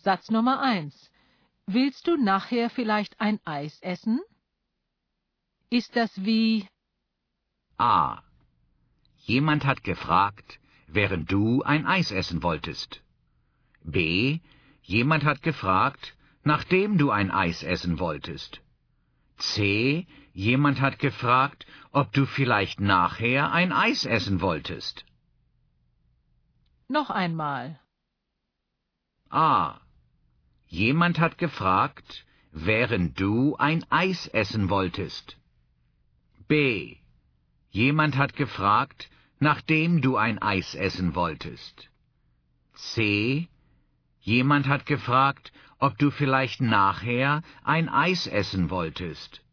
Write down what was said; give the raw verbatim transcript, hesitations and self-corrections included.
Satz Nummer eins. Willst du nachher vielleicht ein Eis essen? Ist das wie A. Jemand hat gefragt, während du ein Eis essen wolltest. B. Jemand hat gefragt, nachdem du ein Eis essen wolltest. C. Jemand hat gefragt, ob du vielleicht nachher ein Eis essen wolltest. noch einmal? A. Jemand hat gefragt, während du ein Eis essen wolltest. B. Jemand hat gefragt, nachdem du ein Eis essen wolltest. C. Jemand hat gefragt, ob du vielleicht nachher ein Eis essen wolltest.